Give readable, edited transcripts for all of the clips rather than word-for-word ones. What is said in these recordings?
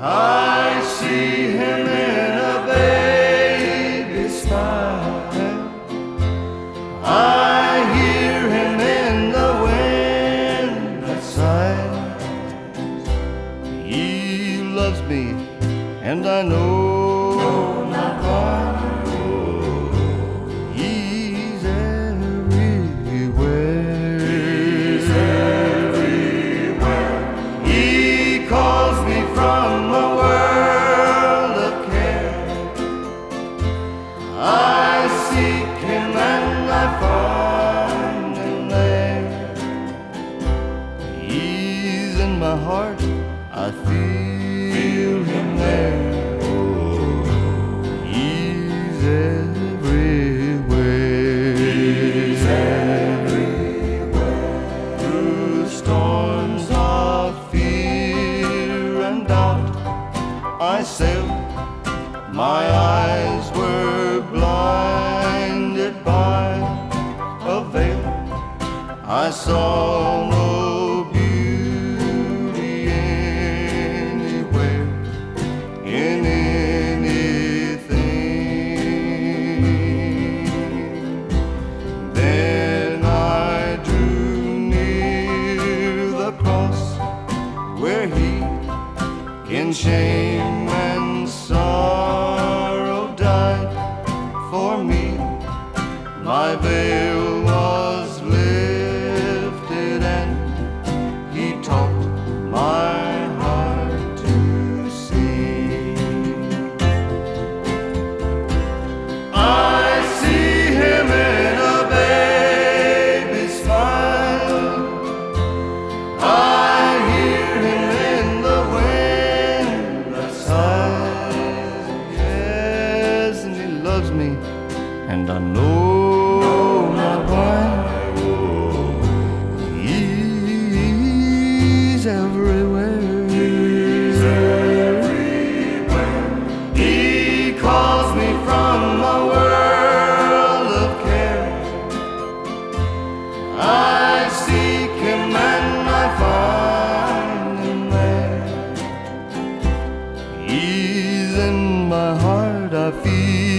I see him in a baby's smile. I hear him in the wind that sighs. He loves me, and I know not why. He's everywhere. He's everywhere. He calls me from a world of care. I seek him and I find him there. He's in my heart, I feel him there. He's everywhere. He's everywhere. Through storms of fear and doubt, I sailed. My eyes were blinded by a veil. I saw no beauty anywhere, in anything. Then I drew near the cross where he, in shame and sorrow, died for me. My veil was lifted and he taught my heart to sing. I see him in a baby's smile. I hear him in the wind that sighs. Yes, and he loves me, and I know not why. He's everywhere. He's everywhere. He calls me from a world of care. I seek him and I find him there. He's in my heart, I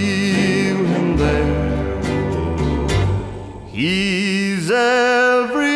feel him there. He's everywhere.